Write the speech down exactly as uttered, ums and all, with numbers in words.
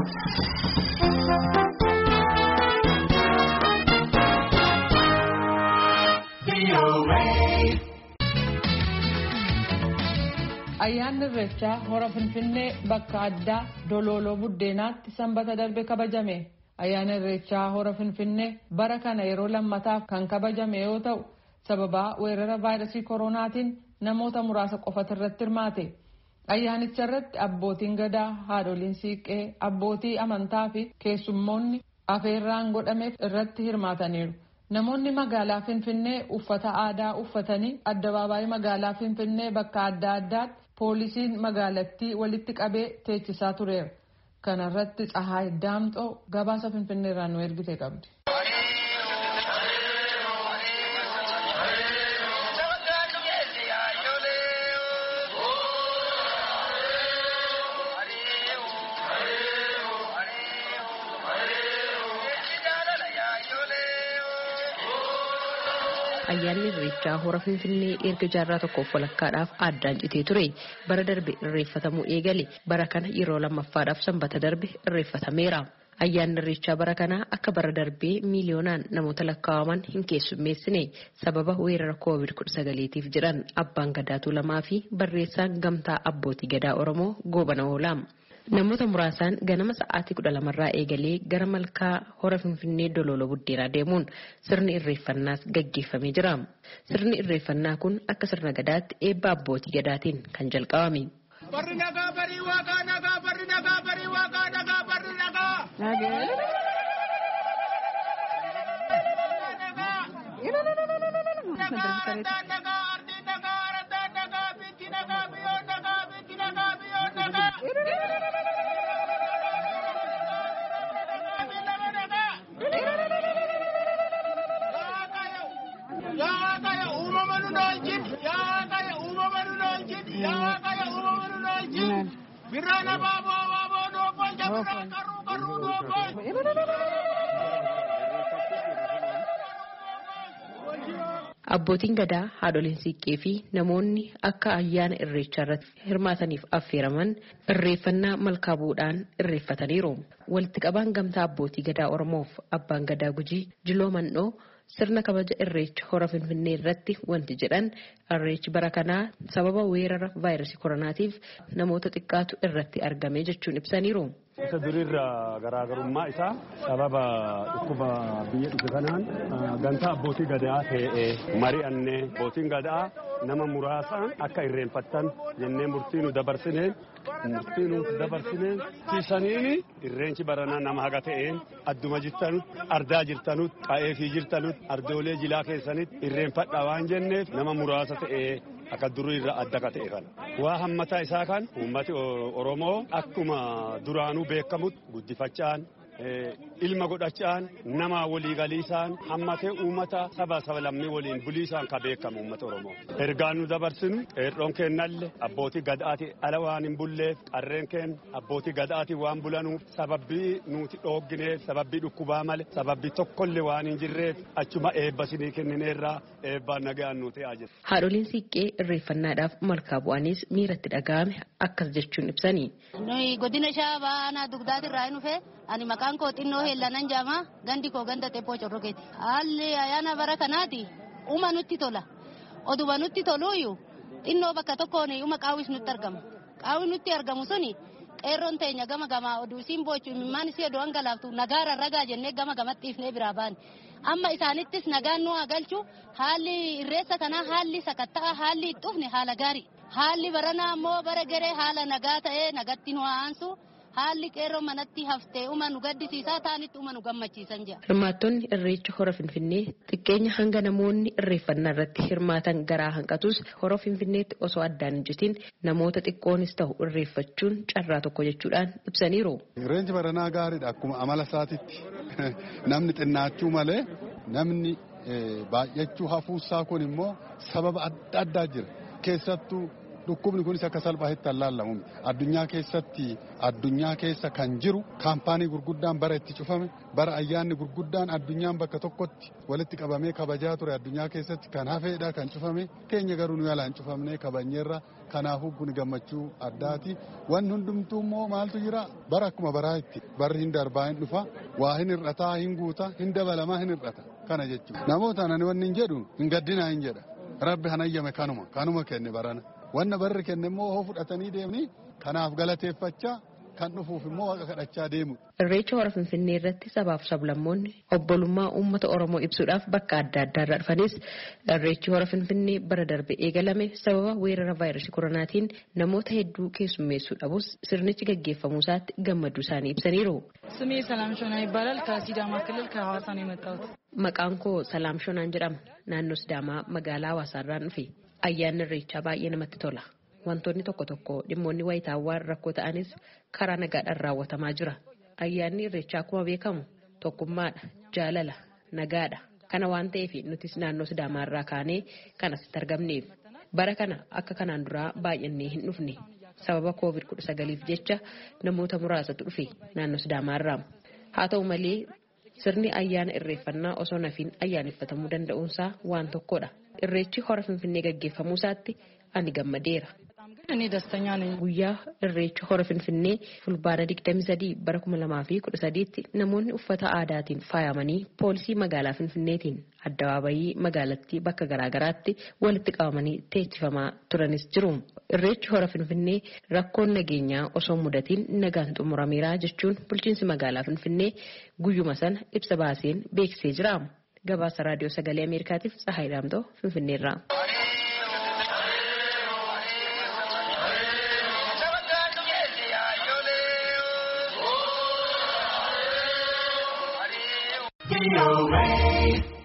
Ayyaanni Irreechaa hora Finfinnee bakka addaa Dololoo Buddeenaatti sanbata darbe kabajame. Ayyaanni Irreechaa hora Finfinnee bara kana yeroo lammataaf kan kabajame yoo ta'u sababaa weerara vaayirasii koronaatiin namoota muraasa qofatu irratti hirmaate. Ayyaanicha irratti abbootiin gadaa, haadholiin siiqqee, abbootii amantaa fi keessummoonni afeerraan godhameef irratti hirmaataniiru. Namoonni magaalaa Finfinnee uffata aadaa uffatanii addabaabaayii magaalaa Finfinnee bakka adda addaatti poolisiin magaalattii walitti qabee teechisaa tureera. Kana irratti Tsahaay Daamxoo gabaasa Finfinnee irraa nu ergite qabdi. Ayyaanni Irreechaa hora Finfinnee erga jaarraa tokkoof walakkaadhaaf addaan citee ture. Bara darbe irreeffatamuu eegale. Bara kana yeroo lammaffaadhaaf sanbata darbe irreeffatameera. Ayyaanni Irreechaa bara kanaa akka bara darbee miiliyoonaan namoota lakkaa'aman hin keessummeessine sababa weerara koovid kudha sagaliitiif jedhan abbaan gadaa Tuulamaa fi barreessaan gamtaa abbootii gadaa Oromoo Goobana Oolaa. Namoota muraasaan ganama sa'aatii kudha lamarraa eegalee gara malkaa hora Finfinnee Dololoo Buddeenaa deemuun sirni irreeffannaas gaggeeffamee jira. Sirni irreeffannaa kun akka sirna gadaatti eebba abbootii gadaatiin kan jalqabame. Barri nagaa barii waaqaa nagaa barri nagaa barii waaqaa nagaa barri nagaa. Abbootiin gadaa, haadholiin siiqqee fi namoonni akka ayyaana irreechaa irratti hirmaataniif affeeraman irreeffannaa malkaa bu'uudhaan irreeffataniiru. Walitti qabaan gamtaa abbootii gadaa Oromoof abbaan gadaa Gujii Jiloo Mandhoo sirna kabaja irreecha hora Finfinnee irratti wanti jedhan irreechi bara kanaa sababa weerara vaayirasii koronaatiif namoota xiqqaatu irratti argame jechuun ibsaniiru. Isa duriirraa garaagarummaa isaa sababa dhukkuba biyya dhufe kanaan gamtaa abbootii gadaa ta'ee mari'annee abbootiin gadaa nama muraasaan akka irreeffattan jennee murtii nu dabarsineen murtii nu dabarsineen tiisaniini irreenchi baranaa nama haga ta'een adduma jirtanutti ardaa jirtanutti qa'ee fi jirtanutti ardoolee jilaa keessanitti irreeffadha waan jenneef nama muraasa ta'ee akka duriirra adda ka ta'e kana. Waa hammataa isaa kan uummati Oromoo akkuma duraanuu beekamutti guddifachaan ilma godhachaan nama walii galiisaan hammatee uummata saba saba lammii waliin buliisaan ka beekamu uummata Oromoo. Ergaan nu dabarsinu qeerroon kennalle abbootii gadaati ala waan hin bulleef qarreen kenna abbootii gadaati waan bulanuuf sababbii nuti dhooggineef sababbii dhukkubaa male sababbii tokkollee waan hin jirreef achuma eebba sinii kennineerraa eebbaan nagaan nu ta'aa jira. Haadholiin siiqqee irreeffannaadhaaf malkaa bu'anis miiratti dhaga'ame akkas jechuun ibsanii. Nuyi godina Shaabaa dugdaatirraa hin dhufe ani maqaan koo xinnoo heellanan jaama gandi koo ganda xeppoo corrogeeti. Haalli ayyaana bara kanaati uma nutti tola. Oduma nutti toluuyyuu xinnoo bakka tokkoon uma qaawwis nutti argama. Qaawwi nutti argamu suni qeerroon teenya gama gamaa oduu isiin boochu imimmaan isii oduu hangalaaftu nagaara ragaa jennee gama gamatti ifnee biraa baane. Amma isaanittis nagaan nu agalchu haalli irreessa kanaa haalli sakatta'a haalli ittufne haala gaarii. Haalli baranaa ammoo bara garee haala nagaa ta'ee nagatti nu aansu. Haalli qeerroo manatti haftee uma nu gaddisiisaa ta'anitti uma nu gammachiisan jira. Hirmaattonni irreecha hora Finfinnee xiqqeenya hanga namoonni irreeffannaa irratti hirmaatan garaa hanqatus hora Finfinneetti osoo addaan hin citin namoota xiqqoonis ta'u irreeffachuun carraa tokko jechuudhaan ibsaniiru. Irreenchi baranaa gaariidha akkuma amala isaatitti namni xinnaachuu malee namni baay'achuu hafuusaa kun immoo sababa adda addaa jira. Keessattuu dhukkubni kunis akka salphaatti allaallamu addunyaa keessatti addunyaa keessa kan jiru kaampaanii gurguddaan bara itti cufame bara ayyaanni gurguddaan addunyaan bakka tokkotti walitti qabamee kabajaa ture addunyaa keessatti kan hafeedha kan cufame keenya garuu nu yaalaan cufamnee kabajneerra kanaafuu kun gammachuu addaati wanni hundumtuu immoo maaltu jira bara akkuma baraa itti barri hin darbaa hin dhufa waa hin hir'ataa hin guuta hin dabalamaa hin hir'ata kana jechuudha namoota ani wanni hin jedhu hin gaddinaa hin jedha rabbi hanayyame kanuma kanuma kenne barana wanna barri kenne immoo hoo fudhatanii deemni kanaaf galateeffachaa kan dhufuuf immoo waaqa kadhachaa deemu. Irreecha hora Finfinnee irratti sabaaf sablammoonni obbolummaa uummata Oromoo ibsuudhaaf bakka adda addaa irraa dhufanis irreechi hora Finfinnee bara darbe eegalame sababa weerara vaayirasii koronaatiin namoota hedduu keessummeessuu dhabus sirnichi gaggeeffamuu isaatti gammaduu isaanii ibsaniiru. ስሜ ሰላም ሾና ይባላል ከሲዳማ ክልል ከሐዋሳ ነው የመጣሁት። Maqaan koo Salaam Shonaan jedhama. Naannoo Sidaamaa magaalaa Hawaasaa irraan dhufe. Ayyaanni irreechaa baay'ee namatti tola. Wantoonni tokko tokko dhimmoonni wayitaawwaan rakkoo ta'anis karaa nagaadhaan raawwatamaa jira. Ayyaanni irreechaa akkuma beekamu tokkummaadha, jaalala, nagaadha. Kana waan ta'eef nutis naannoo Sidaamaa irraa kaanee kan asitti argamneef. Bara kana akka kanaan duraa baay'annee hin dhufne. Sababa koovid kudha sagaliif jecha namoota muraasatu dhufe naannoo Sidaamaa irraa. Haa ta'u malee sirni ayyaana irreeffannaa osoo nafiin ayyaaneffatamuu danda'uunsaa waan tokkodha. Irreechi hora Finfinnee gaggeeffamuu isaatti ani gammadeera. እኔ ደስተኛ ነኝ። Guyyaa irreecha hora Finfinnee fulbaana digdamii sadii bara kuma lamaa fi kudha sadiitti namoonni uffata aadaatiin faayamanii poolisii magaalaa Finfinneetiin addabaabayii magaalattii bakka garaagaraatti walitti qabamanii teechifamaa turanis jiru. Irreechi hora Finfinnee rakkoon nageenyaa osoo mudatiin nagaan xumurameera jechuun bulchiinsi magaalaa Finfinnee guyyuma sana ibsa baaseen beeksisee jira. Gabaasa raadiyoo sagalee Ameerikaatiif Tsahaay Daamtoo Finfinneerraa. Be away.